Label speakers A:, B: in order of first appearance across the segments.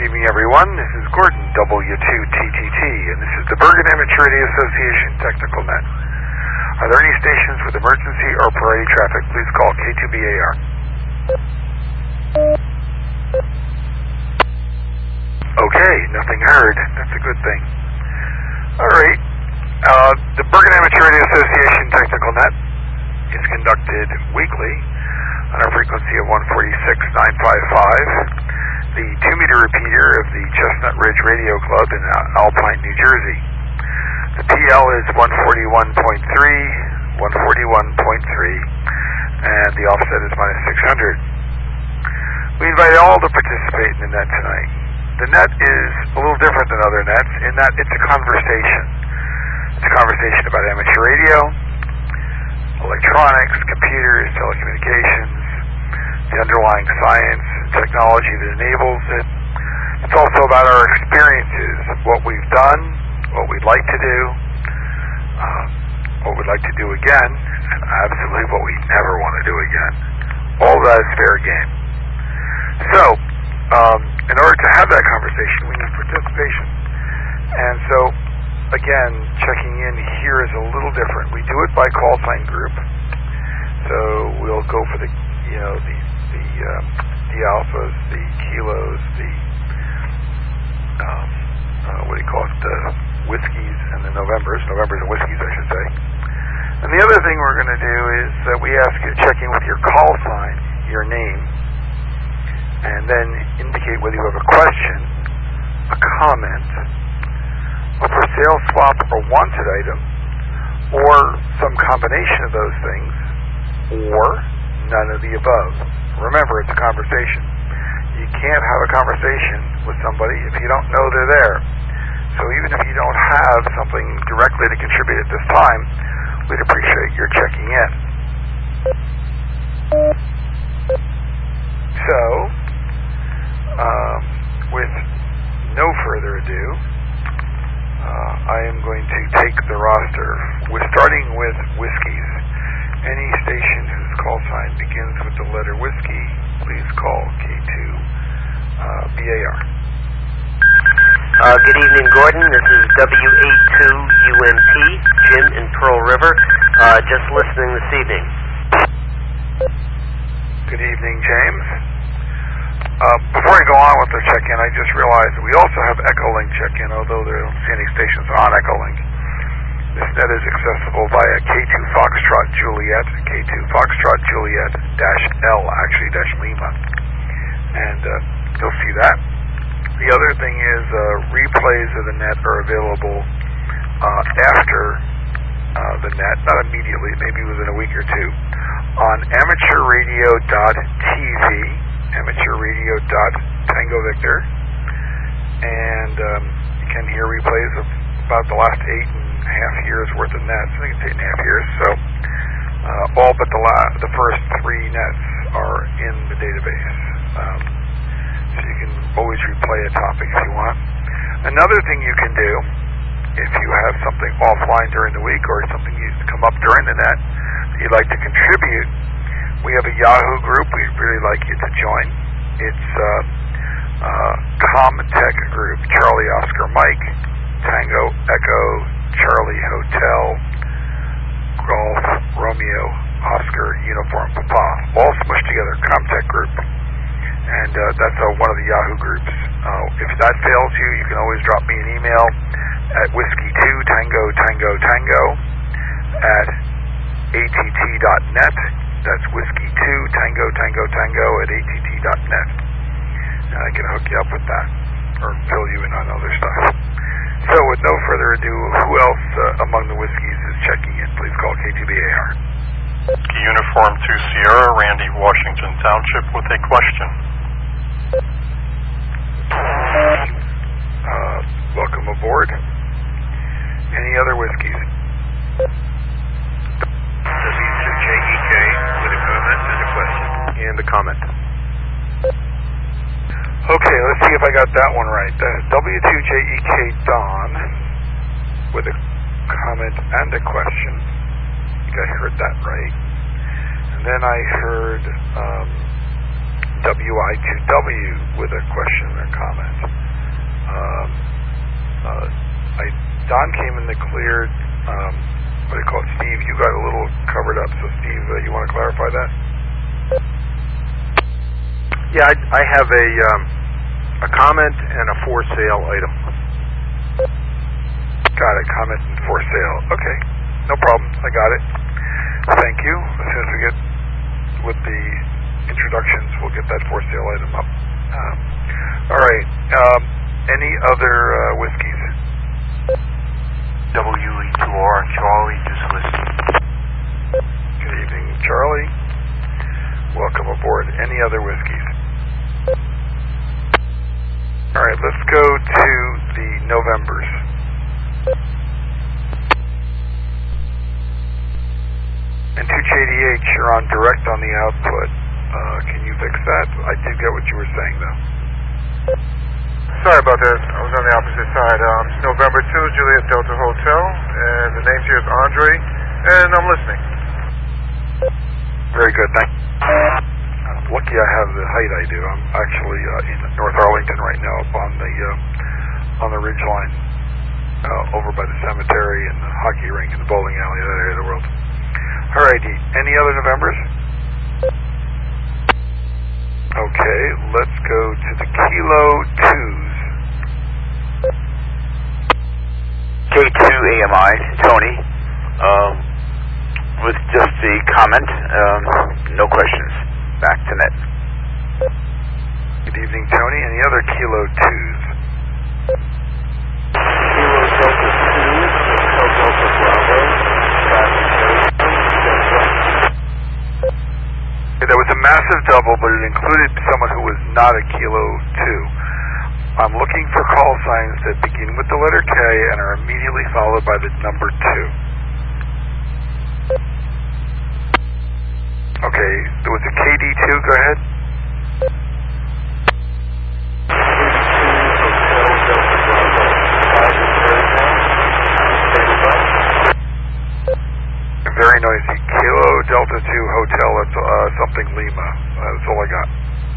A: evening, everyone. This is Gordon, W2TTT, and this is the Bergen Amateur Radio Association Technical Net. Are there any stations with emergency or priority traffic? Please call K2BAR. Okay, nothing heard. That's a good thing. All right. The Bergen Amateur Radio Association Technical Net is conducted weekly on a frequency of 146.955. The 2-meter repeater of the Chestnut Ridge Radio Club in Alpine, New Jersey. The PL is 141.3, 141.3, and the offset is -600. We invite all to participate in the net tonight. The net is a little different than other nets in that it's a conversation. It's a conversation about amateur radio, electronics, computers, telecommunications, the underlying science and technology that enables it. It's also about our experiences, what we've done, what we'd like to do, what we'd like to do again, and absolutely what we never want to do again. All that is fair game. So, in order to have that conversation, we need participation. And so, again, checking in here is a little different. We do it by call sign group. So we'll go for the alphas, the kilos, the the whiskeys, and the Novembers and whiskeys, I should say. And the other thing we're going to do is that we ask you to check in with your call sign, your name, and then indicate whether you have a question, a comment, a for sale, swap, or wanted item, or some combination of those things, or none of the above. Remember, it's a conversation. You can't have a conversation with somebody if you don't know they're there. So even if you don't have something directly to contribute at this time, we'd appreciate your checking in. So, with no further ado, I am going to take the roster. We're starting with whiskeys. Any station whose call sign begins with the letter whiskey, please call K2BAR.
B: Good evening, Gordon. This is W82UMP, Jim in Pearl River. Just listening this evening.
A: Good evening, James. Before I go on with the check-in, I just realized that we also have Echolink check-in, although there don't see any stations on Echolink. This net is accessible via K2 Foxtrot Juliet, K2 Foxtrot Juliet -L, actually -Lima. And you'll see that. The other thing is replays of the net are available after the net, not immediately, maybe within a week or two, on amateurradio.tv, amateurradio.Tango Victor, and you can hear replays of about the last 8.5 years worth of nets. I think it's 8.5 years. So all but the first 3 nets are in the database. So you can always replay a topic if you want. Another thing you can do, if you have something offline during the week or something needs to come up during the net that you'd like to contribute, we have a Yahoo group we'd really like you to join. It's Comtech Group, Charlie Oscar Mike, Tango Echo, Charlie Hotel, Golf Romeo Oscar Uniform Papa, all smushed together, Comtech Group. And that's one of the Yahoo groups. If that fails you, you can always drop me an email at whiskey2tango at att.net. That's whiskey2tango at att.net. And I can hook you up with that or fill you in on other stuff. So with no further ado, who else among the whiskeys is checking in? Please call K2BAR.
C: Uniform 2 Sierra, Randy, Washington Township, with a question.
A: Welcome aboard. Any other whiskeys?
D: W2JEK with a comment and a question.
A: And a comment. Okay, let's see if I got that one right. W2JEK Don with a comment and a question. I think I heard that right. And then I heard WI2W with a question or comment. Don came in the cleared. What do you call it? Steve, you got a little covered up. So, Steve, you want to clarify that?
E: Yeah, I have a comment and a for sale item.
A: Got it. Comment and for sale. Okay. No problem. I got it. Thank you. As soon as we get with the introductions, we'll get that for sale item up. All right. Any other whiskeys?
D: WE2R, Charlie, just listening.
A: Good evening, Charlie. Welcome aboard. Any other whiskeys? All right, let's go to the Novembers. And 2JDH, you're on direct on the output. Can you fix that? I do get what you were saying, though.
F: Sorry about that. I was on the opposite side. November 2, Juliet Delta Hotel, and the name here is Andre, and I'm listening.
A: Very good. Thank you. Lucky I have the height I do. I'm actually in North Arlington right now, up on the ridge line, over by the cemetery and the hockey rink and the bowling alley, that area of the world. All righty. Any other Novembers? Okay, let's go to the Kilo 2s.
G: K2AMI, Tony, with just the comment, no questions. Back to net.
A: Good evening, Tony. Any other Kilo 2s?
E: Kilo Delta 2, Hotel Delta Bravo,
A: That was a massive double, but it included someone who was not a Kilo 2. I'm looking for call signs that begin with the letter K and are immediately followed by the number 2. Okay, there was a KD2, go ahead. Very noisy. Kilo Delta 2 Hotel, that's something Lima. That's all I got.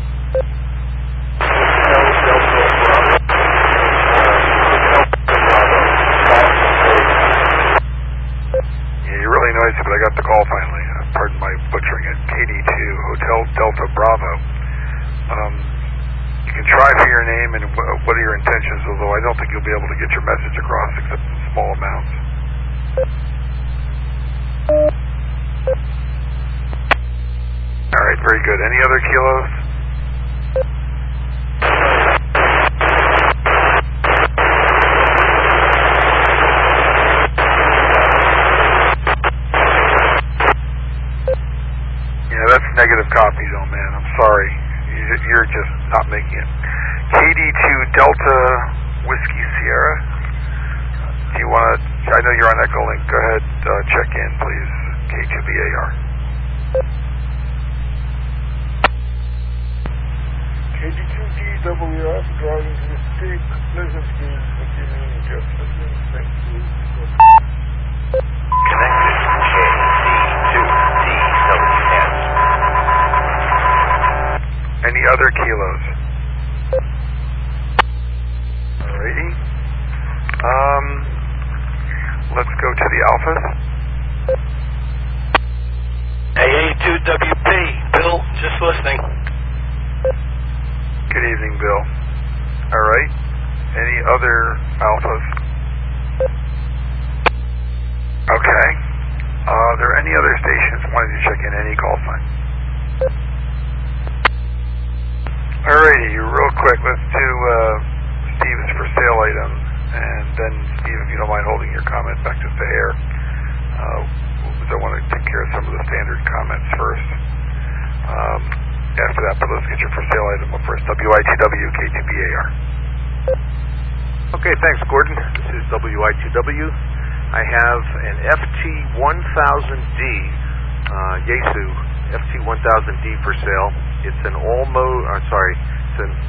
A: Yeah, you're really noisy, but I got the call finally. Pardon my butchering it. KD2 Hotel Delta Bravo. You can try for your name and what are your intentions, although I don't think you'll be able to get your message across except in small amounts. All right, very good. Any other kilos? Yeah, that's negative copy, though, man. I'm sorry. You're just not making it. KD2 Delta Whiskey Sierra. Do you want to? I know you're on Echolink. Go ahead, check in, please. K2BAR.
F: KD2DWF, driving to the Cape Pleasant View, continuing just listening. Thank you.
G: Connected KD2DWF.
A: Any other kilos? Alrighty. Let's go to the Alphas.
H: AA2WP, Bill, just listening.
A: Good evening, Bill. All right. Any other Alphas? Okay. Are there any other stations wanting to check in? Any call sign? Alrighty, real quick, let's do Steve's for sale item, and then Steve, if you don't mind holding your comment back just a hair. I want to take care of some of the standard comments first. After that, but let's get your for sale item up first. WI2W, K2BAR.
E: Okay, thanks, Gordon. This is WI2W. I have an FT1000D, Yaesu FT1000D for sale. It's an it's an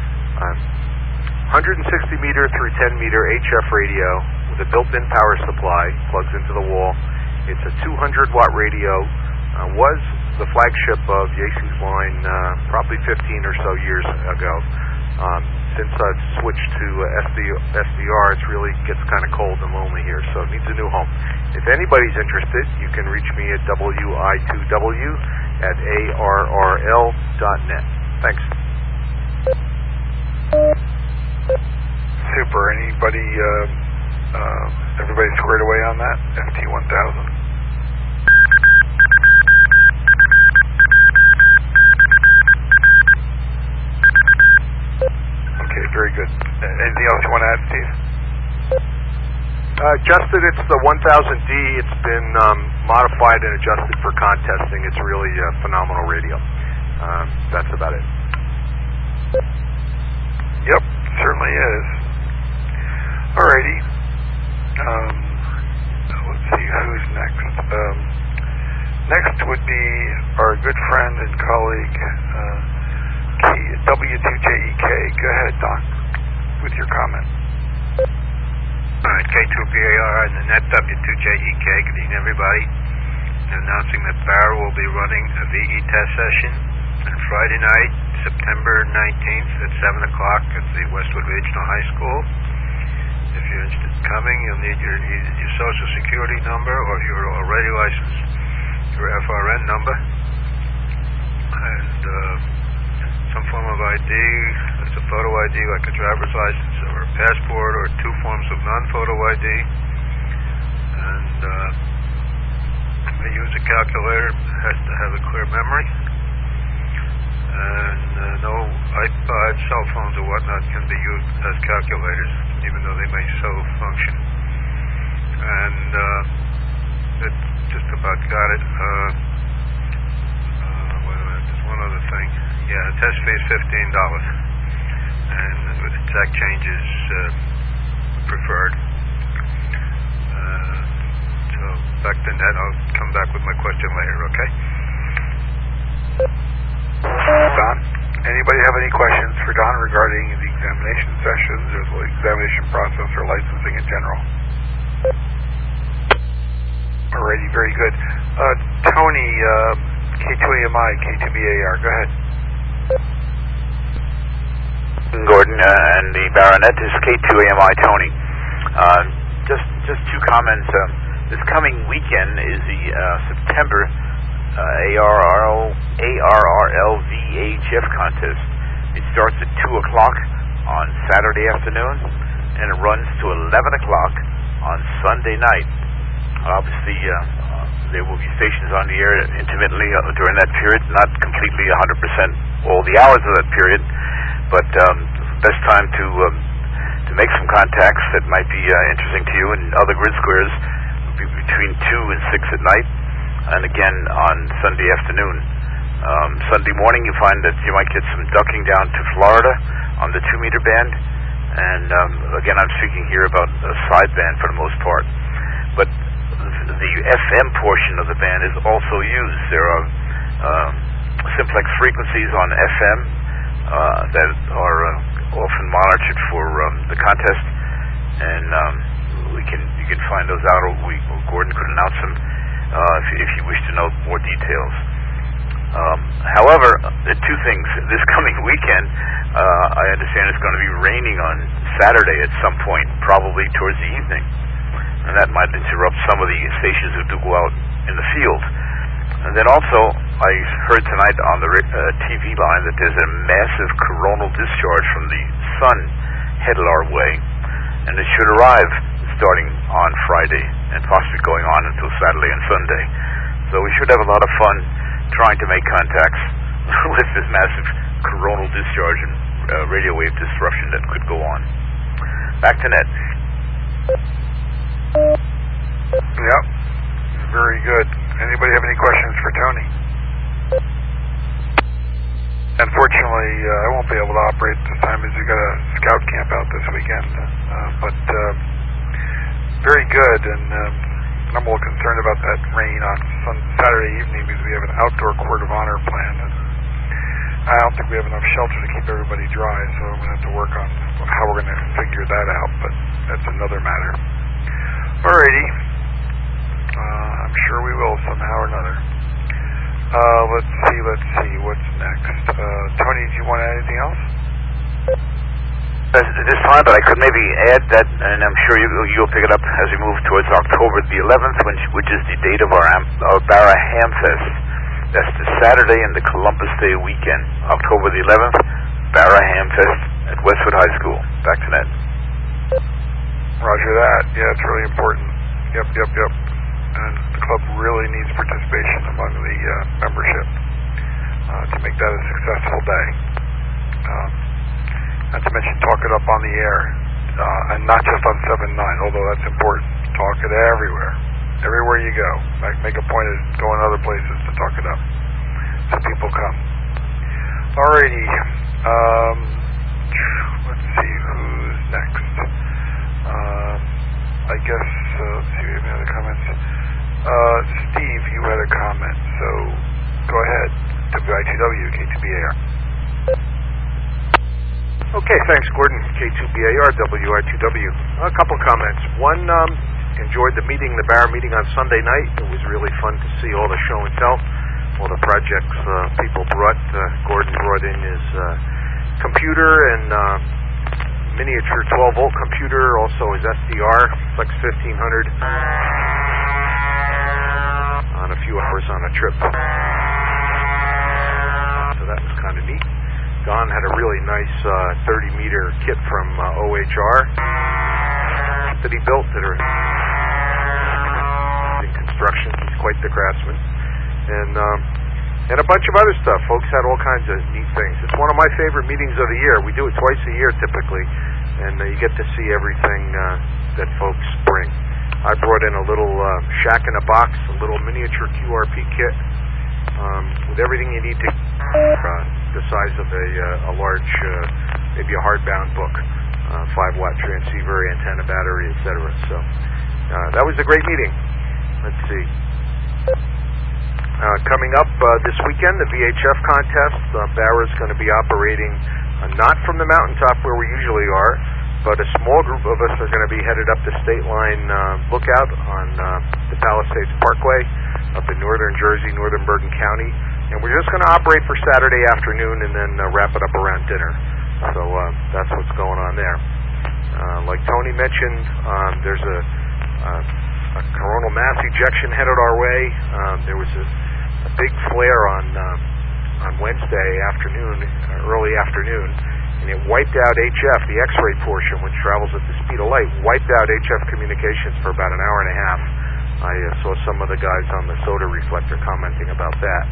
E: 160 meter through 10 meter HF radio with a built-in power supply, plugs into the wall. It's a 200 watt radio, was the flagship of Yaesu's line probably 15 or so years ago. Since I've switched to SDR, it really gets kind of cold and lonely here, so it needs a new home. If anybody's interested, you can reach me at wi2w@arrl.net. Thanks.
A: Super. Anybody, everybody squared away on that? FT1000? Okay, very good. Anything else you want to add, Steve?
E: Just that it's the 1000D. It's been modified and adjusted for contesting. It's really a phenomenal radio. That's about it.
A: Yep, certainly is. Alrighty. Let's see, who's next? Next would be our good friend and colleague, W2JEK. Go ahead, Don, with your comment.
D: K2BAR and the net W2JEK. Good evening, everybody. Announcing that Barra will be running a VE test session on Friday night, September 19th at 7 o'clock at the Westwood Regional High School. If you're interested in coming, you'll need either your Social Security number, or if you're already licensed, your FRN number, and some form of ID. It's a photo ID like a driver's license or a passport, or 2 forms of non-photo ID. And they use a calculator. It has to have a clear memory. And no iPods, cell phones, or whatnot can be used as calculators, even though they may so function. And that just about got it. Wait a minute, there's one other thing. Yeah, the test fee is $15, and with exact changes preferred. So back to net. I'll come back with my question later, okay?
A: Don, anybody have any questions for Don regarding the examination sessions or the examination process or licensing in general? Alrighty, very good. Tony, K2AMI, K2BAR, go ahead.
G: Gordon, and the baronet is K2AMI Tony. Just 2 comments. This coming weekend is the September ARRL VHF contest. It starts at 2 o'clock on Saturday afternoon, and it runs to 11 o'clock on Sunday night. Obviously, there will be stations on the air intermittently during that period, not completely 100% all the hours of that period, but best time to make some contacts that might be interesting to you and other grid squares would be between 2 and 6 at night, and again on Sunday afternoon. Sunday morning you find that you might get some ducking down to Florida on the 2-meter band, and again I'm speaking here about a sideband for the most part, but the FM portion of the band is also used. There are simplex frequencies on FM that are often monitored for the contest, and you can find those out, or Gordon could announce them if you wish to know more details. However, the 2 things. This coming weekend, I understand it's going to be raining on Saturday at some point, probably towards the evening, and that might interrupt some of the stations who do go out in the field. And then also, I heard tonight on the TV line that there's a massive coronal discharge from the sun headed our way, and it should arrive starting on Friday and possibly going on until Saturday and Sunday. So we should have a lot of fun trying to make contacts with this massive coronal discharge and radio wave disruption that could go on. Back to net.
A: Yep, very good. Anybody have any questions for Tony? Unfortunately, I won't be able to operate this time as we've got a scout camp out this weekend. But very good, and I'm a little concerned about that rain on Saturday evening because we have an outdoor court of honor planned, and I don't think we have enough shelter to keep everybody dry, so I'm going to have to work on how we're going to figure that out, but that's another matter. Alrighty. I'm sure we will somehow or another. Let's see. What's next? Tony, do you want to add anything else?
G: This time, but I could maybe add that, and I'm sure you'll pick it up as we move towards October the 11th, which is the date of our Barra Hamfest. That's the Saturday in the Columbus Day weekend, October the 11th, Barra Hamfest at Westwood High School. Back to Ned.
A: Roger that. Yeah, it's really important. Yep. And the club really needs participation among the membership to make that a successful day. Not to mention talk it up on the air, and not just on 7-9, although that's important. Talk it everywhere. Everywhere you go. Make a point of going other places to talk it up so people come. Alrighty. Let's see who's next. I guess, let's see if we have any other comments. Steve, you had a comment, so go ahead. WI2W, K2BAR.
E: Okay, thanks, Gordon. K2BAR, WI2W. A couple comments. One, enjoyed the Barra meeting on Sunday night. It was really fun to see all the show and tell, all the projects people brought. Gordon brought in his computer and miniature 12-volt computer, also his SDR, Flex 1500, on a few hours on a trip. So that was kind of neat. Don had a really nice 30-meter kit from OHR that he built that are in construction. He's quite the craftsman. And a bunch of other stuff. Folks had all kinds of neat things. It's one of my favorite meetings of the year. We do it twice a year typically, and you get to see everything that folks bring. I brought in a little shack in a box, a little miniature QRP kit with everything you need to the size of a large, maybe a hardbound book, 5-watt transceiver, antenna battery, etc. So that was a great meeting. Let's see. Coming up this weekend, the VHF contest. Barra's going to be operating not from the mountaintop where we usually are, but a small group of us are going to be headed up the State Line Lookout on the Palisades Parkway up in northern Jersey, northern Bergen County. And we're just going to operate for Saturday afternoon and then wrap it up around dinner. So that's what's going on there. Like Tony mentioned, there's a coronal mass ejection headed our way. There was a big flare on Wednesday afternoon, early afternoon, and it wiped out HF, the X-ray portion, which travels at the speed of light, wiped out HF communications for about an hour and a half. I saw some of the guys on the soda reflector commenting about that.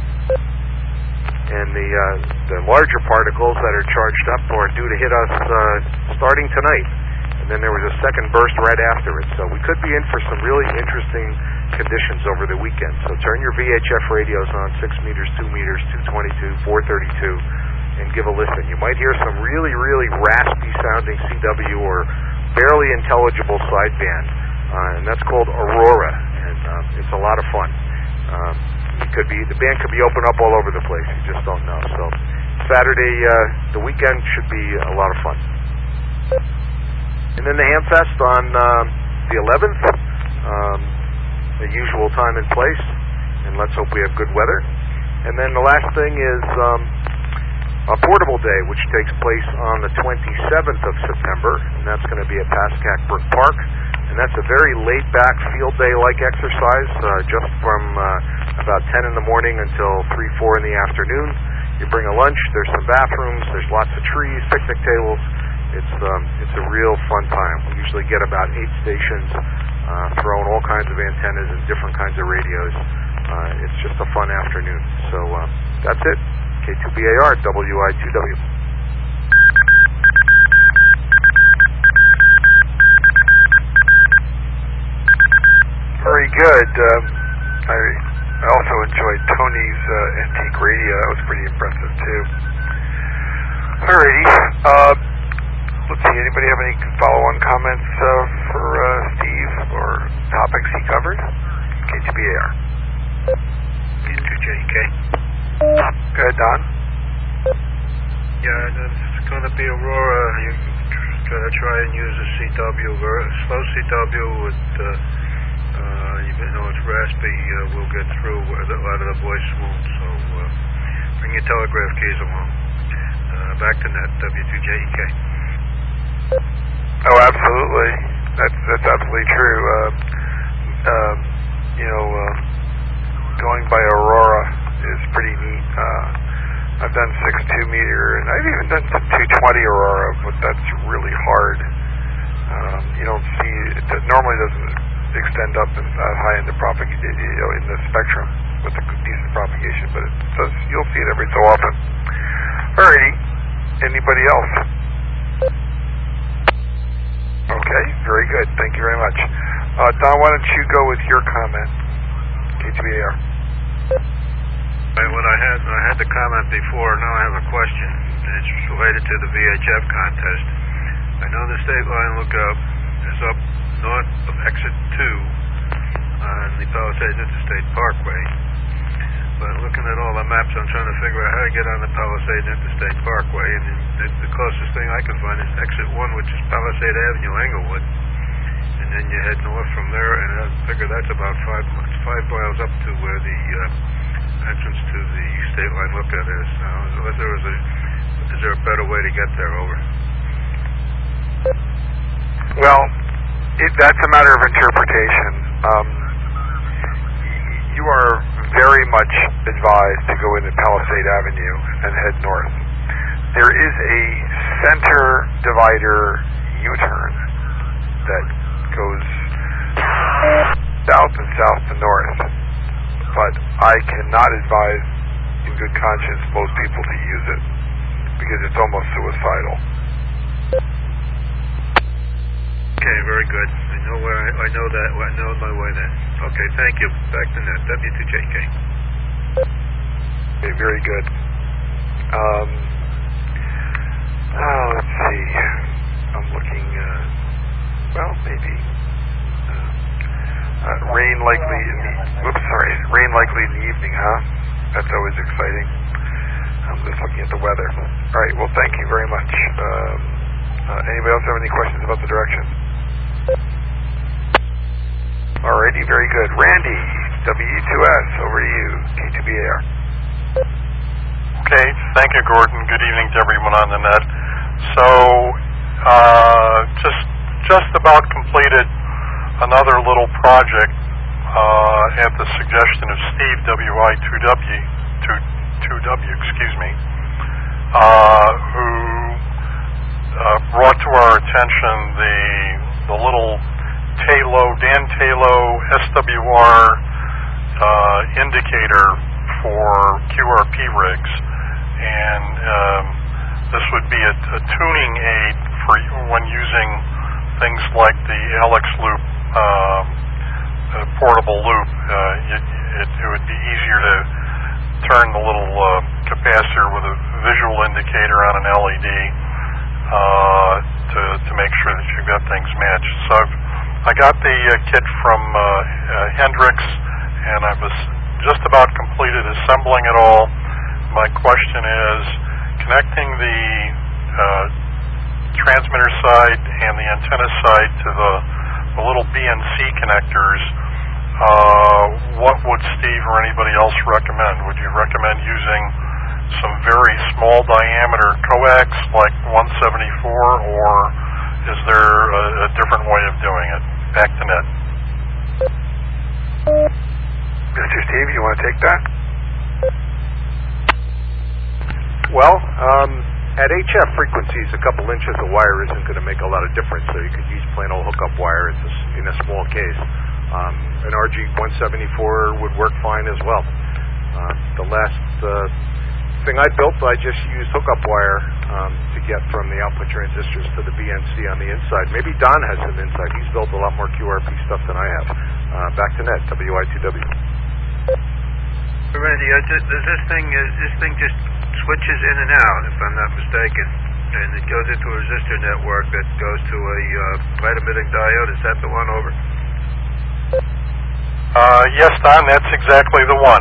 E: And the larger particles that are charged up are due to hit us starting tonight. And then there was a second burst right after it. So we could be in for some really interesting conditions over the weekend. So turn your VHF radios on, 6 meters, 2 meters, 222, 432, and give a listen. You might hear some really, really raspy sounding CW or barely intelligible sideband. And that's called Aurora. And it's a lot of fun. The band could be open up all over the place. You just don't know. So Saturday, the weekend should be a lot of fun. And then the Hamfest on the 11th, the usual time and place. And let's hope we have good weather. And then the last thing is a Portable Day, which takes place on the 27th of September. And that's going to be at Pascack Brook Park. And that's a very laid-back field day-like exercise, just from about 10 in the morning until 3, 4 in the afternoon. You bring a lunch, there's some bathrooms, there's lots of trees, picnic tables. It's a real fun time. We usually get about 8 stations, throwing all kinds of antennas and different kinds of radios. It's just a fun afternoon. So that's it. K2BAR, WI2W.
A: Very good. I also enjoyed Tony's antique radio. That was pretty impressive too. Alrighty. Let's see. Anybody have any follow-on comments for Steve or topics he covered? K2BAR.
D: K2JK.
A: Go ahead, Don.
D: Yeah, it's going to be Aurora. You're going to try and use a CW, slow CW with. You it's raspy, we'll get through. A lot of the voice won't. So bring your telegraph keys along. Back to net, W2JEK.
A: Oh, absolutely. That's absolutely true. Going by Aurora is pretty neat. I've done 6.2 meter, and I've even done some 220 Aurora, but that's really hard. You don't see it normally doesn't extend up and high in the in the spectrum with a decent propagation, but it does. You'll see it every so often. Alrighty. Anybody else? Okay, very good. Thank you very much. Don, why don't you go with your comment? K2BAR.
D: What I had the comment before. Now I have a question. It's related to the VHF contest. I know the state line lookup is up north of exit 2 on the Palisades Interstate Parkway. But looking at all the maps, I'm trying to figure out how to get on the Palisades Interstate Parkway, and the closest thing I can find is exit 1, which is Palisade Avenue, Englewood. And then you head north from there, and I figure that's about 5 miles up to where the entrance to the state line lookout is. Is there a better way to get there? Over.
A: Well, that's a matter of interpretation. You are very much advised to go into Palisade Avenue and head north. There is a center divider U-turn that goes south and south to north, but I cannot advise in good conscience most people to use it because it's almost suicidal.
D: Okay, very good. I know that. I know my way then. Okay, thank you. Back to net. W2JK.
A: Okay, very good. Let's see. I'm looking. Maybe. Rain likely in the. Rain likely in the evening, huh? That's always exciting. I'm just looking at the weather. All right. Well, thank you very much. Anybody else have any questions about the directions? Alrighty, very good. Randy, W2S, over to you, K2BAR.
C: Okay, thank you, Gordon. Good evening to everyone on the net. So, just about completed another little project at the suggestion of Steve, WI2W, who brought to our attention the little Dan Talo SWR indicator for QRP rigs, and this would be a tuning aid for when using things like the Alex loop, portable loop. It would be easier to turn the little capacitor with a visual indicator on an LED to make sure that you've got things matched. So I got the kit from Hendrix, and I was just about completed assembling it all. My question is, connecting the transmitter side and the antenna side to the little BNC connectors, what would Steve or anybody else recommend? Would you recommend using some very small diameter coax like 174, or is there a different way of doing it? Back to net.
A: Mr. Steve, you want to take that?
E: Well, at HF frequencies, a couple inches of wire isn't going to make a lot of difference, so you could use plain old hookup wire in a small case. An RG-174 would work fine as well. The last thing I built, I just used hookup wire to get from the output transistors to the BNC on the inside. Maybe Don has some insight. He's built a lot more QRP stuff than I have. Back to net, WI2W.
D: Randy, this thing just switches in and out, if I'm not mistaken, and it goes into a resistor network that goes to a light emitting diode. Is that the one? Over?
C: Yes, Don, that's exactly the one.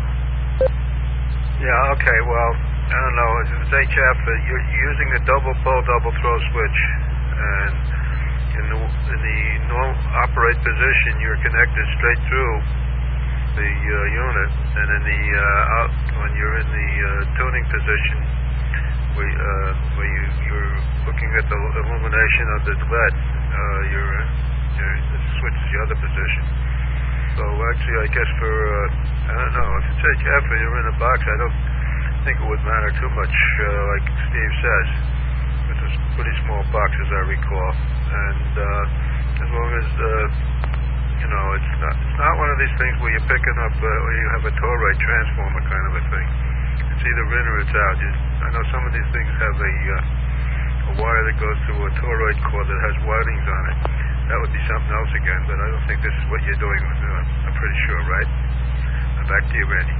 D: Yeah, okay, well, I don't know, if it's HF, you're using the double pull, double throw switch, and in the normal upright position, you're connected straight through the unit, and in the when you're in the tuning position, where you're looking at the illumination of the LED, the switch is the other position. So actually, I guess for I don't know, if it's HF and you're in a box, I don't think it would matter too much, like Steve says. It's a pretty small box, as I recall, and as long as it's not one of these things where you're picking up where you have a toroid transformer kind of a thing. It's either in or it's out. I know some of these things have a wire that goes through a toroid core that has windings on it. That would be something else again, but I don't think this is what you're doing. I'm pretty sure, right? Back to you, Randy.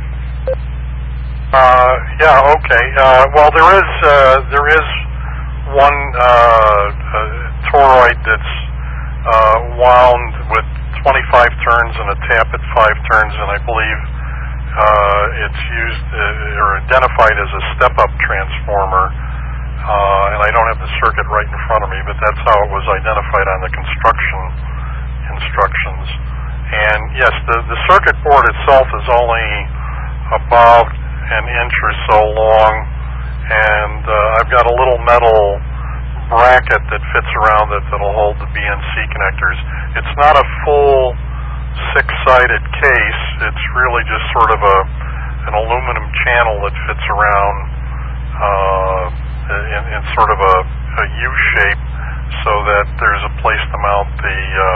C: Yeah, okay. Well, there is one toroid that's wound with 25 turns and a tap at 5 turns, and I believe it's used or identified as a step-up transformer. And I don't have the circuit right in front of me, but that's how it was identified on the construction instructions. And yes, the circuit board itself is only about an inch or so long, and I've got a little metal bracket that fits around it that'll hold the BNC connectors. It's not a full 6-sided case. It's really just sort of an aluminum channel that fits around in sort of a U shape, so that there's a place to mount the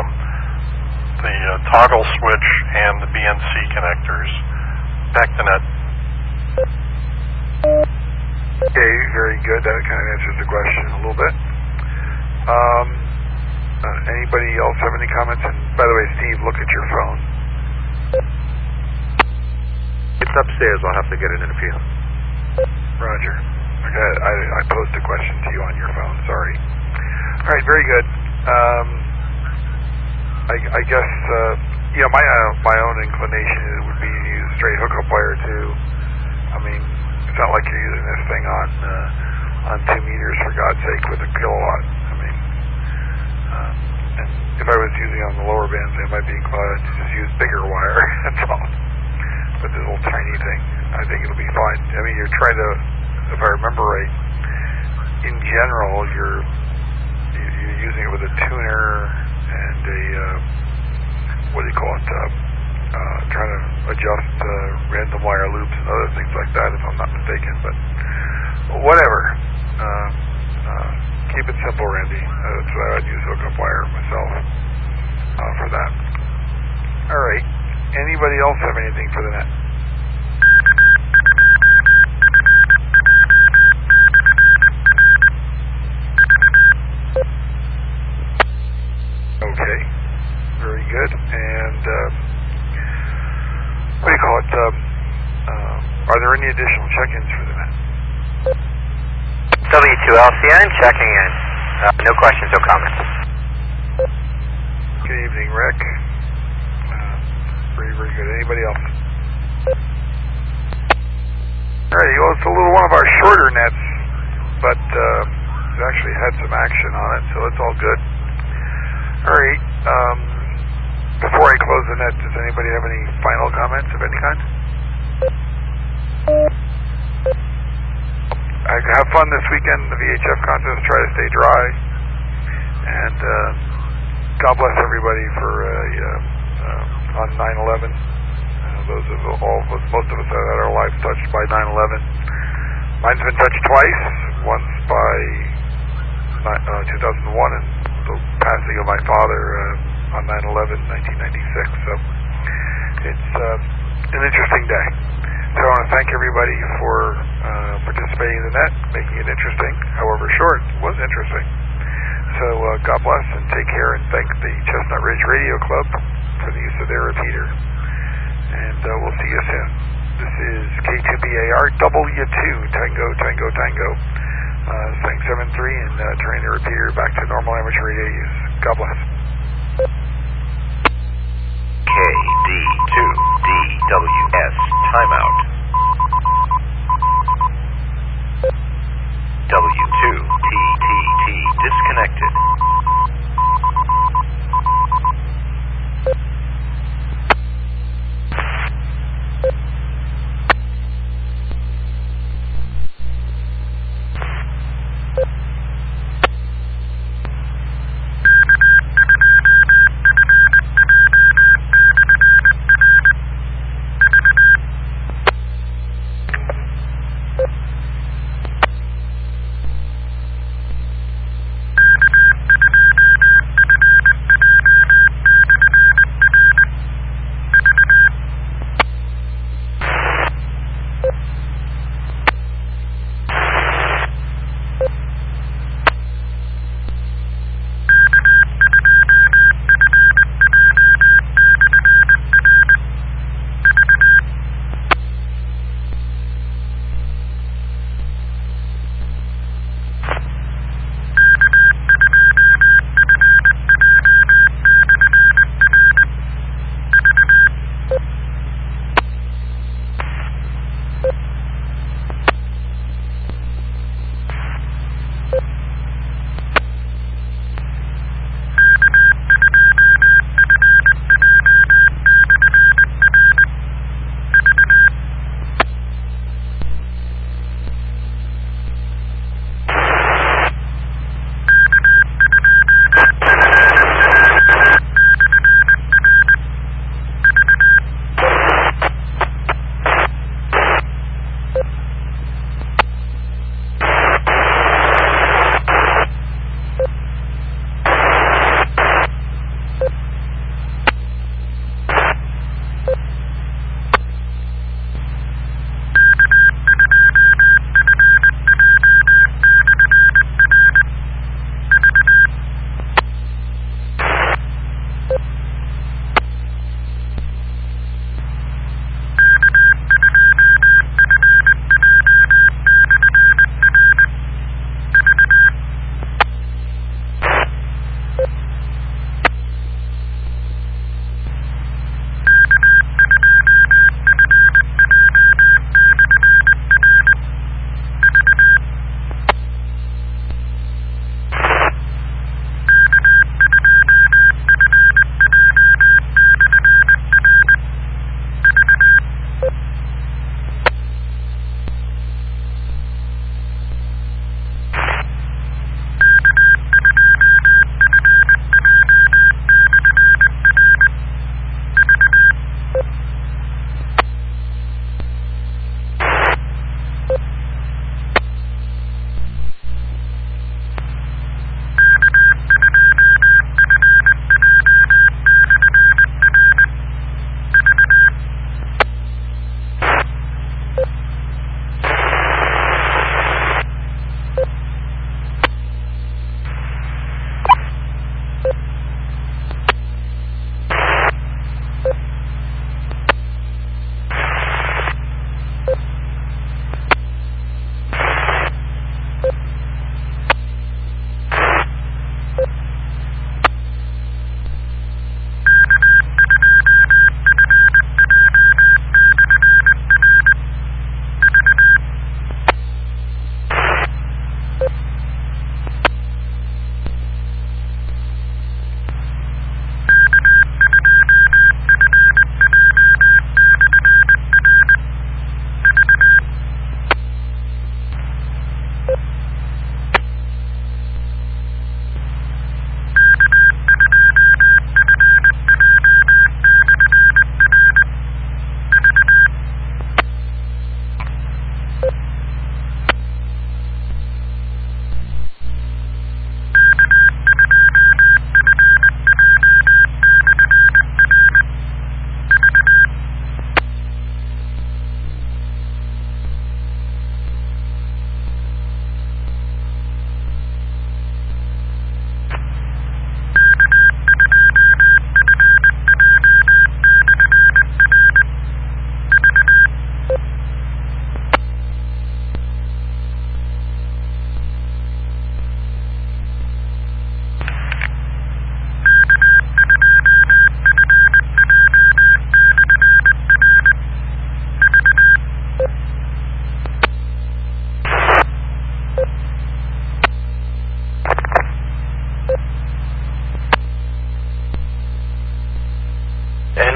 C: toggle switch and the BNC connectors. Back to Ned.
A: Okay, very good. That kind of answers the question a little bit. Anybody else have any comments? And by the way, Steve, look at your phone.
E: It's upstairs. I'll have to get it in a few.
A: Roger. Okay, I posed a question to you on your phone. Sorry. All right, very good. I guess my own inclination would be to use straight hookup wire too. I mean, it's not like you're using this thing on 2 meters, for God's sake, with a kilowatt. I mean, and if I was using it on the lower bands, I might be inclined to just use bigger wire. That's all. But this little tiny thing, I think it'll be fine. I mean, you're trying to, if I remember right, in general, you're using it with a tuner and a what do you call it? Trying to adjust random wire loops and other things like that, if I'm not mistaken. But whatever. Keep it simple, Randy. That's why I'd use hookup wire myself for that. All right. Anybody else have anything for the net? Okay. Very good. And what do you call it? Are there any additional check-ins for the net?
B: W2LCN checking in. No questions, no comments.
A: Good evening, Rick. Very, very good. Anybody else? All right. Well, it's one of our shorter nets, but it actually had some action on it, so it's all good. All right. Before I close the net, does anybody have any final comments of any kind? Have fun this weekend in the VHF contest. Try to stay dry. And God bless everybody for on 9/11. Most of us have had our lives touched by 9/11. Mine's been touched twice. Once by 2001 and the passing of my father on 9/11, 1996. So it's an interesting day. So I want to thank everybody for participating in the net, making it interesting. However short, it was interesting. So God bless and take care, and thank the Chestnut Ridge Radio Club for the use of their repeater. And we'll see you soon. This is K2BAR W2 Tango Tango Tango. Saying 7-3 and turning the repeater back to normal amateur radio use. God bless.
G: KD2DWS timeout. W2TTT disconnected.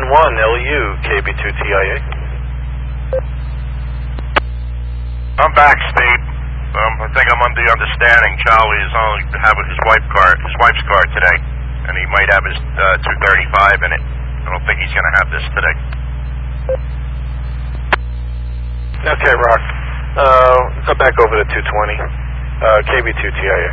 E: LU, KB2TIA.
I: I'm back, Steve. I think I'm under the understanding Charlie is only having his wife's car today, and he might have his 235 in it. I don't think he's going to have this today.
E: Okay, Rock. Go back over to 220. KB2TIA.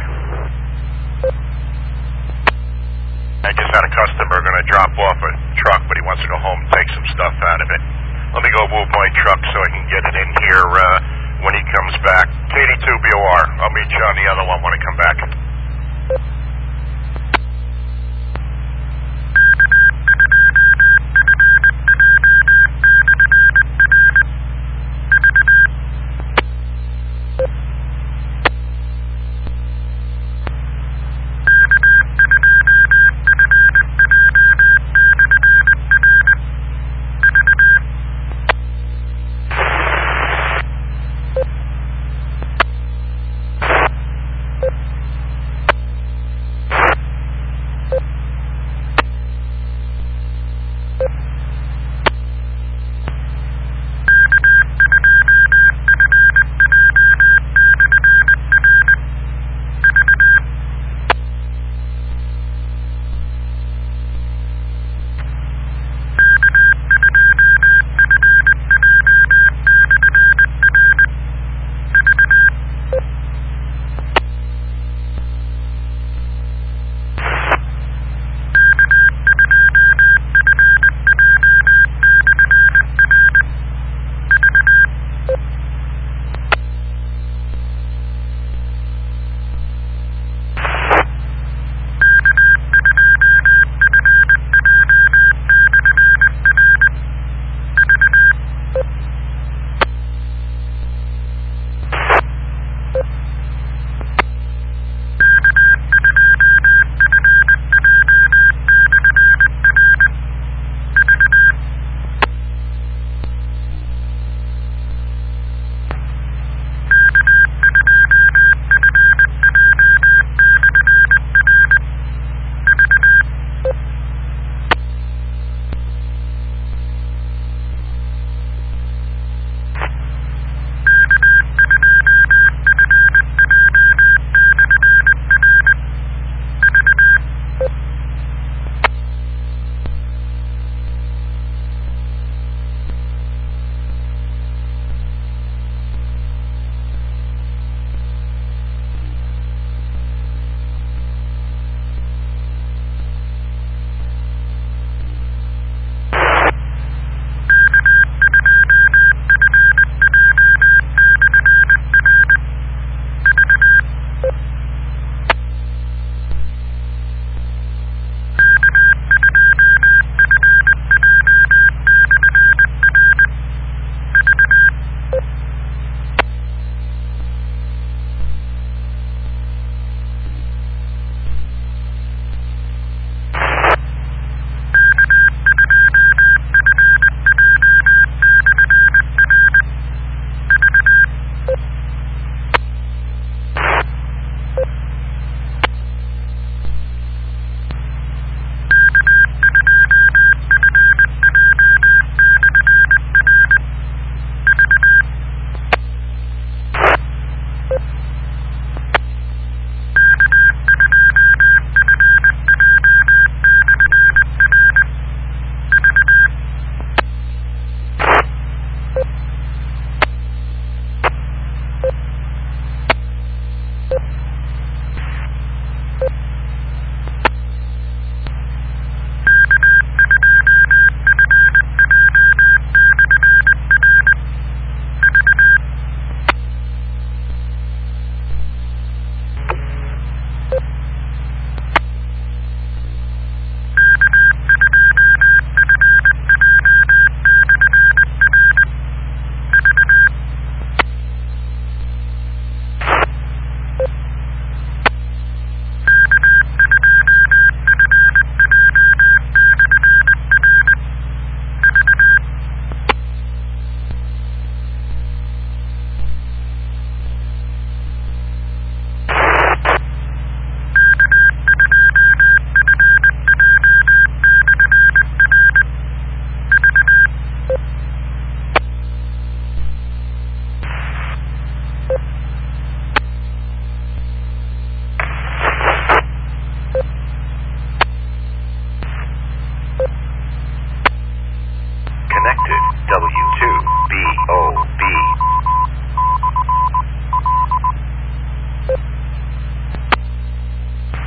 I: I just had a customer going to drop off a truck, but he wants to go home and take some stuff out of it. Let me go move my truck so I can get it in here when he comes back. KD2BOR. I'll meet you on the other one when I come back.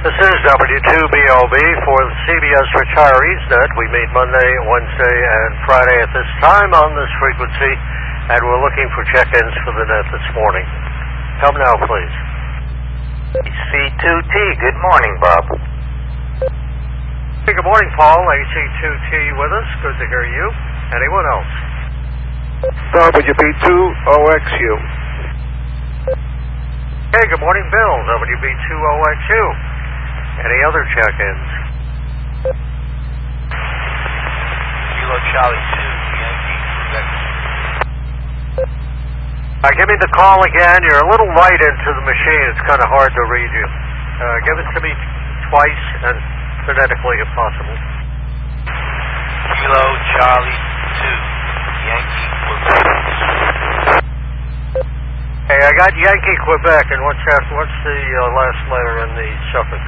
J: This is W2BLB for the CBS Retirees Net. We meet Monday, Wednesday, and Friday at this time on this frequency, and we're looking for check-ins for the net this morning. Come now, please.
B: AC2T, good morning, Bob.
J: Hey, good morning, Paul. AC2T with us. Good to hear you. Anyone else?
F: WB2OXU.
J: Hey, good morning, Bill. WB2OXU. Any other check-ins?
B: Kilo Charlie 2, Yankee, Quebec.
J: Give me the call again. You're a little light into the machine. It's kind of hard to read you. Give it to me twice and phonetically if possible.
B: Kilo Charlie 2, Yankee, Quebec.
J: Hey, I got Yankee, Quebec, and what's the last letter in the suffix?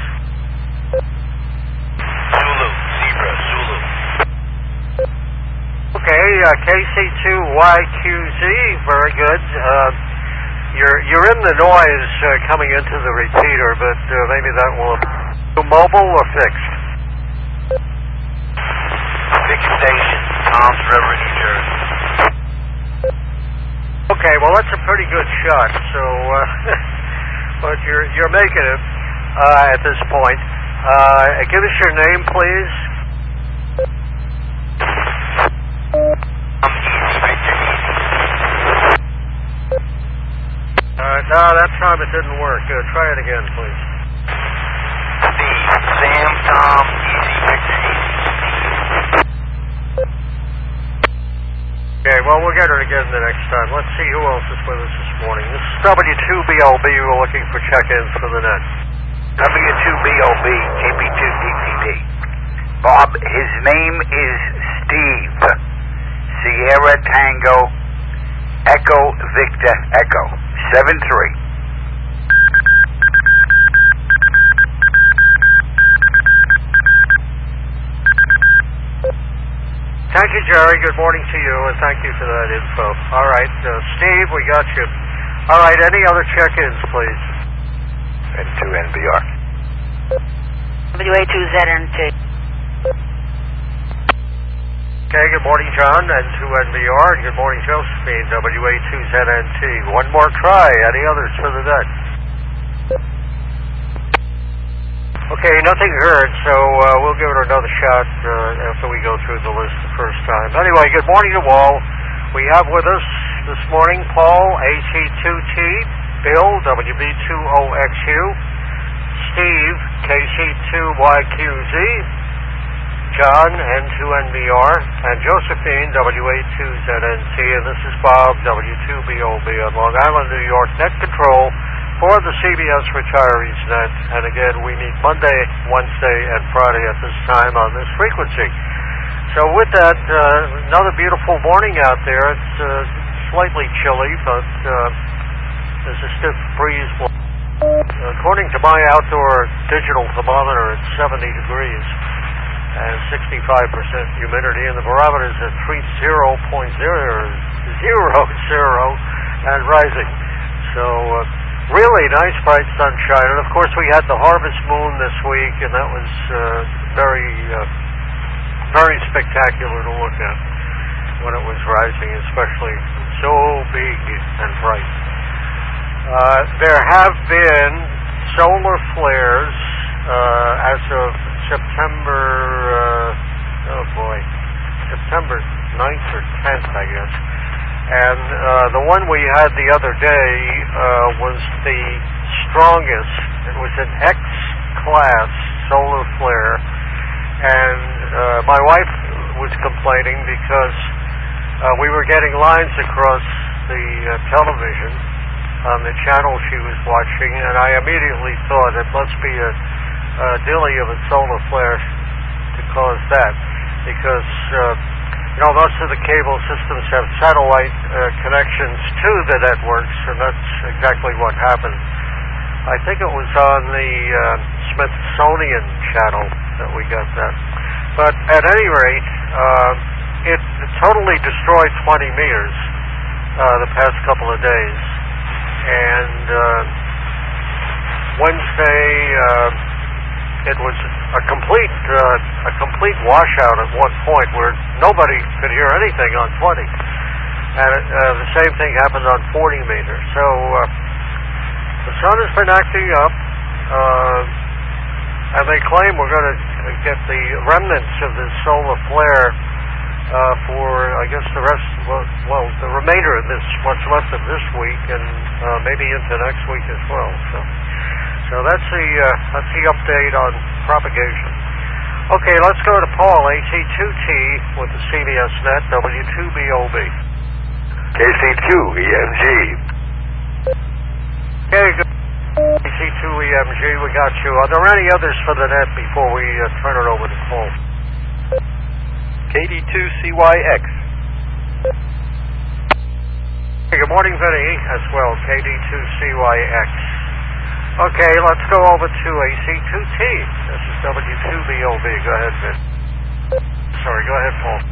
B: Zulu, Zebra, Zulu.
J: Okay, KC2YQZ, very good. You're in the noise coming into the repeater, but maybe that will be mobile or fixed?
B: Fixed station, Toms River, New Jersey.
J: Okay, well that's a pretty good shot. So, but you're making it at this point. Give us your name, please. No, that time it didn't work. Try it again, please.
B: Steve, Sam, Tom, Easy, Victor, Easy.
J: Okay, well, we'll get her again the next time. Let's see who else is with us this morning. This is W2BLB. We're looking for check-ins for the net.
K: W2BLB, JP2DTD. Bob, his name is Steve. Sierra Tango, Echo Victor Echo, 73.
J: Thank you, Jerry. Good morning to you, and thank you for that info. All right, Steve, we got you. All right, any other check-ins, please?
K: N2NBR.
L: WA2ZNT.
J: Okay, good morning, John, N2NBR, and good morning, Josephine, WA2ZNT. One more try. Any others for the net? Okay, nothing heard, so we'll give it another shot after we go through the list the first time. Anyway, good morning to all. We have with us this morning Paul, AC2T, Bill, WB2OXU, Steve, KC2YQZ, John, N2NBR, and Josephine, WA2ZNT, and this is Bob, W2BOB on Long Island, New York, Net Control for the CBS Retirees Net. And again, we meet Monday, Wednesday, and Friday at this time on this frequency. So with that, another beautiful morning out there. It's slightly chilly, but there's a stiff breeze blowing. According to my outdoor digital thermometer, it's 70 degrees and 65% humidity, and the barometer is at 30.00 and rising. So really nice bright sunshine, and of course we had the harvest moon this week, and that was very spectacular to look at when it was rising, especially so big and bright. There have been solar flares as of September 9th or 10th, I guess. And the one we had the other day was the strongest. It was an X-class solar flare. And my wife was complaining because we were getting lines across the television on the channel she was watching, and I immediately thought it must be a dilly of a solar flare to cause that, because most of the cable systems have satellite connections to the networks, and that's exactly what happened. I think it was on the Smithsonian channel that we got that. But at any rate, it totally destroyed 20 meters the past couple of days. And Wednesday, it was a complete washout at one point where nobody could hear anything on 20. And the same thing happened on 40 meters. So the sun has been acting up, and they claim we're going to get the remnants of this solar flare for, I guess, the remainder of this, what's left of this week, and maybe into next week as well. So that's the update on propagation. Okay, let's go to Paul, AC2T, with the CBS Net, W2BOB.
K: KC2EMG.
J: Okay, good. AC2EMG, we got you. Are there any others for the net before we turn it over to Paul?
E: KD2CYX.
J: Hey, good morning, Vinny, as well, KD2CYX. Okay, let's go over to AC2T. This is W2BOB. Go ahead, Vin. Sorry, go ahead, Paul.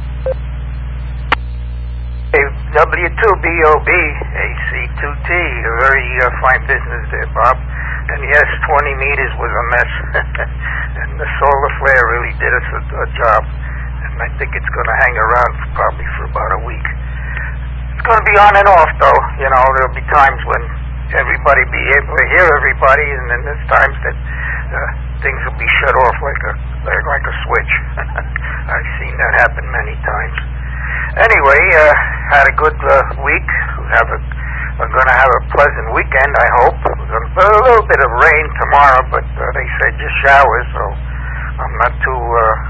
K: Hey, W2BOB, AC2T, a very fine business there, Bob. And yes, 20 meters was a mess. And the solar flare really did us a job. And I think it's going to hang around probably for about a week. It's going to be on and off, though. You know, there'll be times when everybody be able to hear everybody, and then there's times that things will be shut off like a switch. I've seen that happen many times. Anyway, had a good week. We're going to have a pleasant weekend, I hope. We're going to a little bit of rain tomorrow, but they said just showers, so I'm not too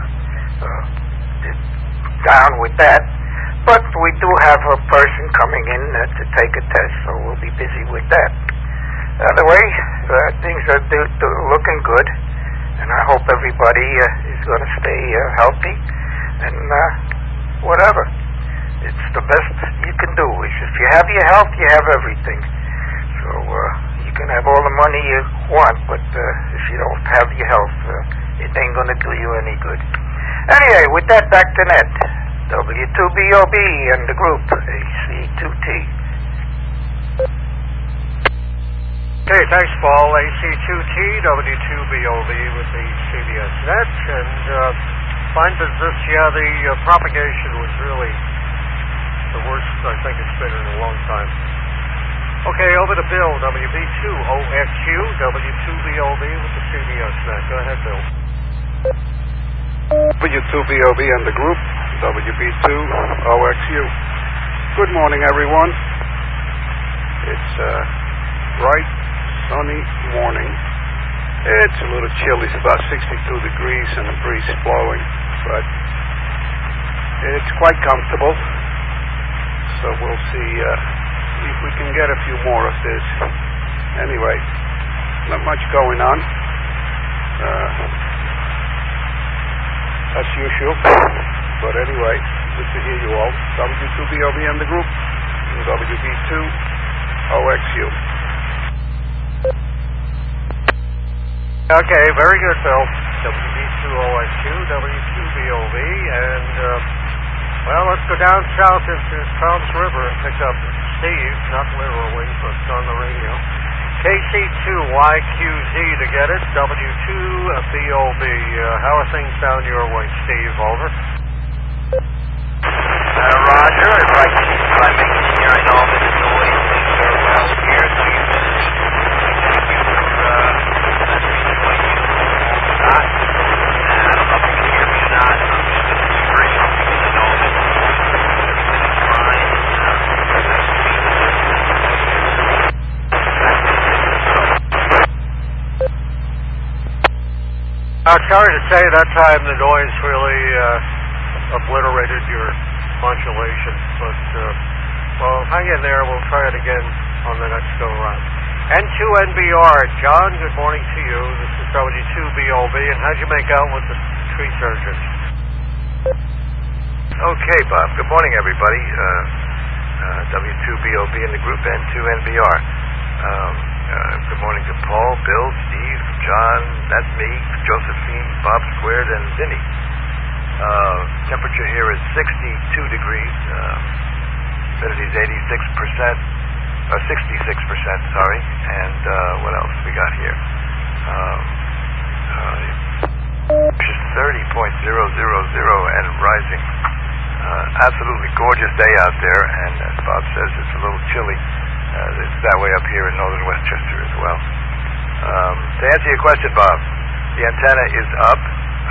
K: down with that. But we do have a person coming in to take a test, so we'll be busy with that. Anyway, things are looking good, and I hope everybody is going to stay healthy and whatever. It's the best you can do. If you have your health, you have everything. So you can have all the money you want, but if you don't have your health, it ain't going to do you any good. Anyway, with that, back to net. W2BOB and the group, AC2T.
J: Okay, thanks, Paul. AC2T, W2BOB with the CBS Net. And fine business. Yeah, the propagation was really the worst I think it's been in a long time. Okay, over to Bill, WB2OXU, W2BOB with the CBS Net. Go ahead, Bill.
L: W2BOB and the group, WB2OXU. Good morning, everyone. It's a bright, sunny morning. It's a little chilly. It's about 62 degrees and the breeze is blowing, but it's quite comfortable. So we'll see if we can get a few more of this. Anyway, not much going on. As usual. But anyway, good to hear you all. W2BOB and the group, and WB2OXU.
J: Okay, very good, Phil. WB2OXU, W2BOB, and, well, let's go down south into Tom's River and pick up Steve, not literally, but on the radio. KC2YQZ to get it, W2BOB. How are things down your way, Steve? Over.
K: Roger. If I make it here, I know I'm in the noise. Things are well here, so you can thank you for messaging what you got. And I don't know if you can hear me or not. I'm just going to be free because I know I'm in the noise. Everything's fine.
J: Sorry to say, that time the noise really obliterated your modulation, but well, hang in there. We'll try it again on the next go-round. N2NBR, John, good morning to you. This is W2BOB, and how'd you make out with the tree surgeons?
M: Okay, Bob. Good morning, everybody. W2BOB and the group N2NBR. Good morning to Paul, Bill, Steve, John, that's me, Josephine, Bob Squared, and Vinny. Temperature here is 62 degrees. Humidity is 66%, sorry. And what else we got here? gorgeous day out there, and as Bob says, it's a little chilly. It's that way up here in northern Westchester as well. To answer your question, Bob, the antenna is up.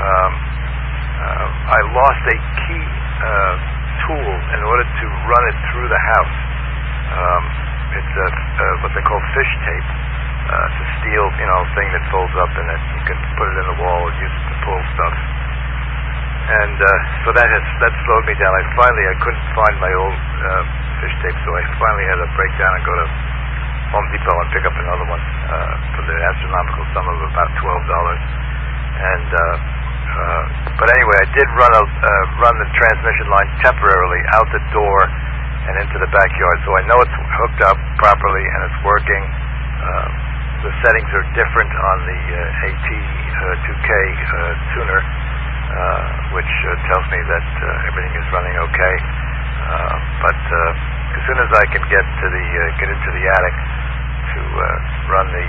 M: I lost a key tool in order to run it through the house. It's what they call fish tape. It's a steel, thing that folds up, and that you can put it in the wall and use it to pull stuff. And so that slowed me down. I couldn't find my old fish tape, so I finally had to break down and go to Home Depot and pick up another one for the astronomical sum of about $12. And but anyway, I did run the transmission line temporarily out the door and into the backyard, so I know it's hooked up properly and it's working. The settings are different on the AT2K tuner, which tells me that everything is running okay. But as soon as I can get into the attic to run the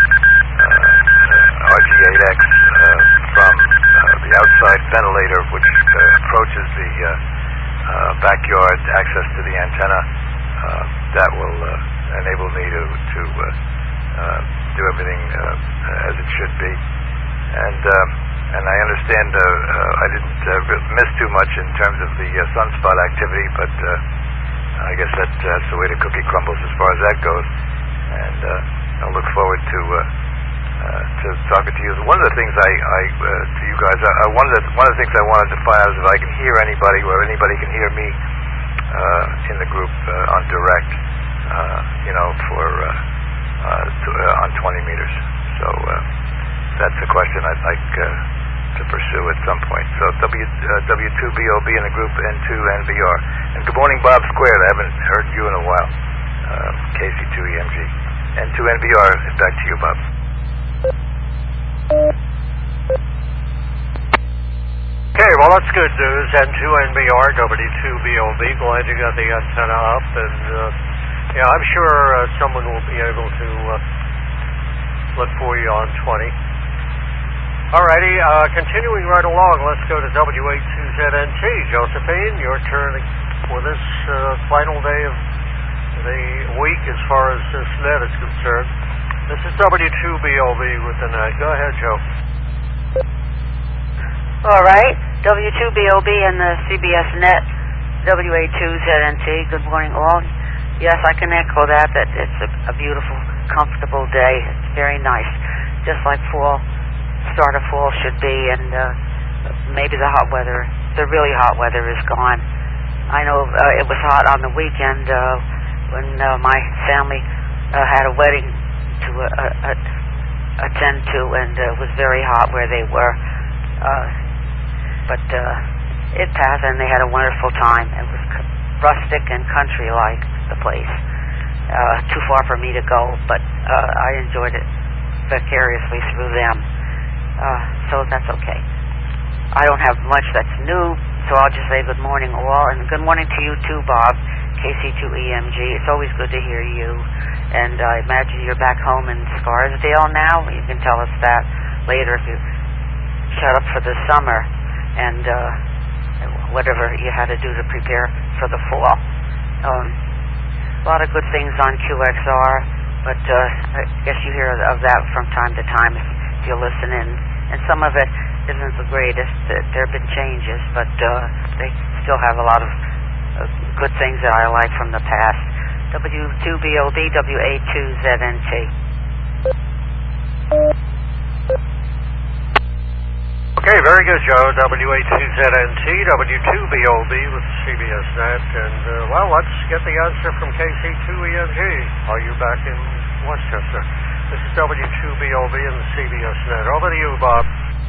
M: RG8X from the outside ventilator, which approaches the backyard access to the antenna, that will enable me to do everything as it should be. And I understand I didn't miss too much in terms of the sunspot activity, but I guess that's the way the cookie crumbles as far as that goes. And I look forward to talking to you. One of the things to you guys, one of the things I wanted to find out is if I can hear anybody, or anybody can hear me in the group on direct, on 20 meters. So that's a question I'd like to pursue at some point. So W2BOB in the group, N2NBR. And good morning, Bob Squared. I haven't heard you in a while. KC2EMG. N2NBR, back to you, Bob.
J: Okay, well, that's good news. N2NBR, W2BOB. Glad you got the antenna up. And, I'm sure someone will be able to look for you on 20. Alrighty, continuing right along, let's go to W82ZNT. Josephine, your turn for this final day of the week as far as this net is concerned. This is W2BOB with the net. Go ahead, Joe.
N: All right, W2BOB and the CBS net, W82ZNT. Good morning, all. Yes, I can echo that it's a beautiful, comfortable day. It's very nice, just like fall. Start of fall should be, and maybe the really hot weather is gone. I know it was hot on the weekend when my family had a wedding to attend to, and it was very hot where they were. But it passed, and they had a wonderful time. It was rustic and country-like, the place. Too far for me to go, but I enjoyed it vicariously through them. So that's okay. I don't have much that's new, so I'll just say good morning all, and good morning to you too, Bob, KC2EMG. It's always good to hear you, and I imagine you're back home in Scarsdale now. You can tell us that later if you shut up for the summer and whatever you had to do to prepare for the fall. A lot of good things on QXR, but I guess you hear of that from time to time if you listen in. And some of it isn't the greatest. There have been changes, but they still have a lot of good things that I like from the past. W2BOB, WA2ZNT.
J: Okay, very good, Joe. WA2ZNT, W2BOB with CBS Net. And, let's get the answer from KC2EMG. Are you back in Westchester? This is W2BOB and the CBS Net. Over to you, Bob.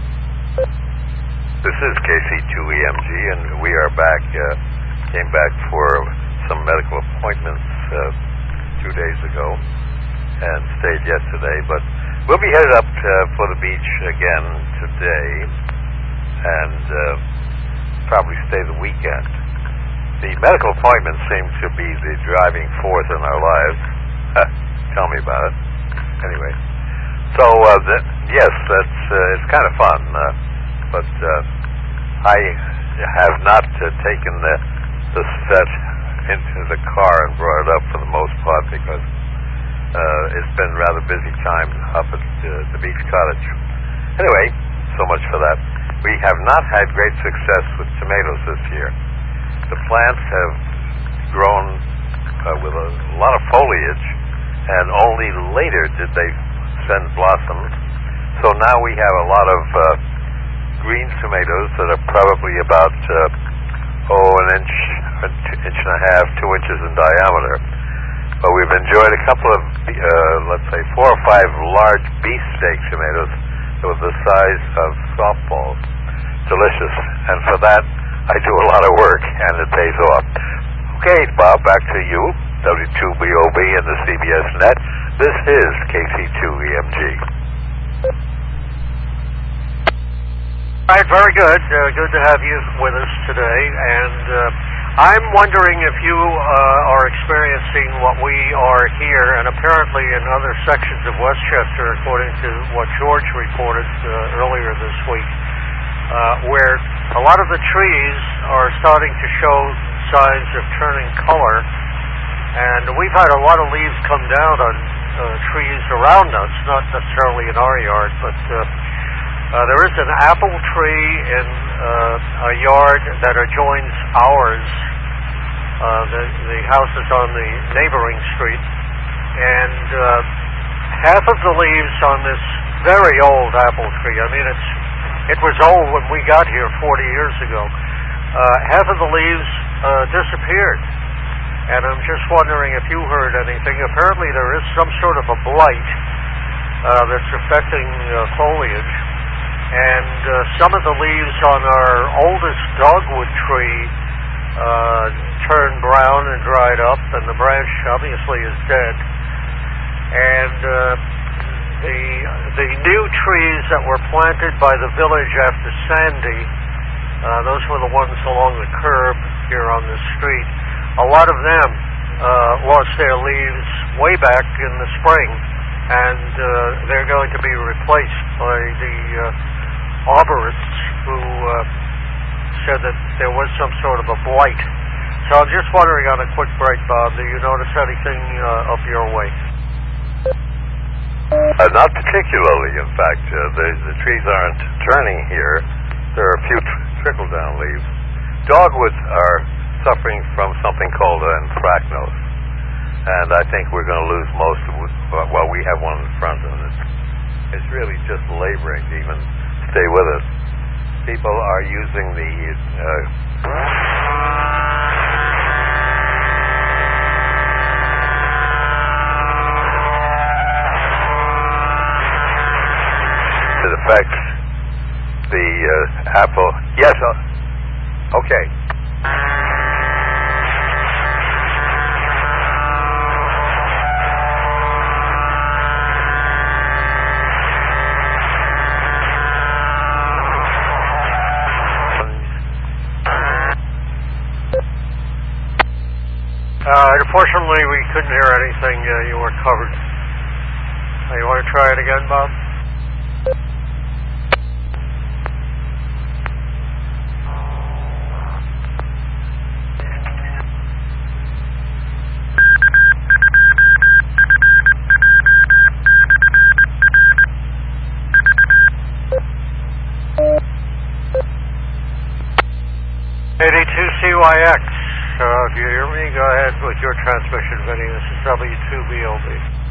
O: This is KC2EMG, and we are back. Came back for some medical appointments 2 days ago and stayed yesterday. But we'll be headed up for the beach again today and probably stay the weekend. The medical appointments seem to be the driving force in our lives. Tell me about it. Anyway, so yes, it's kind of fun, but I have not taken the the set into the car and brought it up for the most part because it's been rather busy time up at the Beach Cottage. Anyway, so much for that. We have not had great success with tomatoes this year. The plants have grown with a lot of foliage, and only later did they send blossoms. So now we have a lot of green tomatoes that are probably about an inch and a half, 2 inches in diameter. But we've enjoyed a couple of, let's say, 4 or 5 large beefsteak tomatoes that were the size of softballs. Delicious. And for that, I do a lot of work, and it pays off. Okay, Bob, back to you. W2BOB and the CBS Net. This is KC2EMG.
J: All right, very good. Good to have you with us today. And I'm wondering if you are experiencing what we are here, and apparently in other sections of Westchester, according to what George reported earlier this week, where a lot of the trees are starting to show signs of turning color. And we've had a lot of leaves come down on trees around us, not necessarily in our yard, but there is an apple tree in a yard that adjoins ours. The house is on the neighboring street, and half of the leaves on this very old apple tree, I mean, it was old when we got here 40 years ago, half of the leaves disappeared. And I'm just wondering if you heard anything. Apparently there is some sort of a blight that's affecting foliage. And some of the leaves on our oldest dogwood tree turned brown and dried up, and the branch obviously is dead. And the new trees that were planted by the village after Sandy, those were the ones along the curb here on the street. A lot of them lost their leaves way back in the spring, and they're going to be replaced by the arborists who said that there was some sort of a blight. So I'm just wondering, on a quick break, Bob, do you notice anything up your way?
O: Not particularly, in fact. The trees aren't turning here. There are a few trickle-down leaves. Dogwoods are suffering from something called anthracnose, and I think we're going to lose most of it. Well, we have one in front, and it's really just laboring to even stay with us. People are using the it affects the apple. Yes. Okay.
J: Unfortunately, we couldn't hear anything. You were covered. You want to try it again, Bob? CYX. If you hear me, go ahead with your transmission, Vinny. This is W2BOB.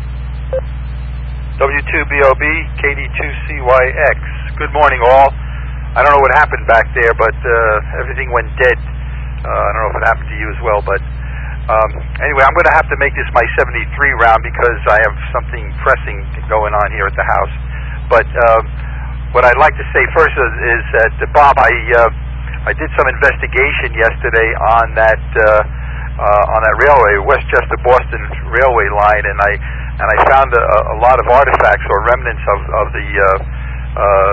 A: W2BOB, KD2CYX. Good morning, all. I don't know what happened back there, but everything went dead. I don't know if it happened to you as well, but anyway, I'm going to have to make this my 73 round because I have something pressing going on here at the house. But what I'd like to say first is that, Bob, I did some investigation yesterday on that railway, Westchester-Boston railway line, and I found a lot of artifacts or remnants of the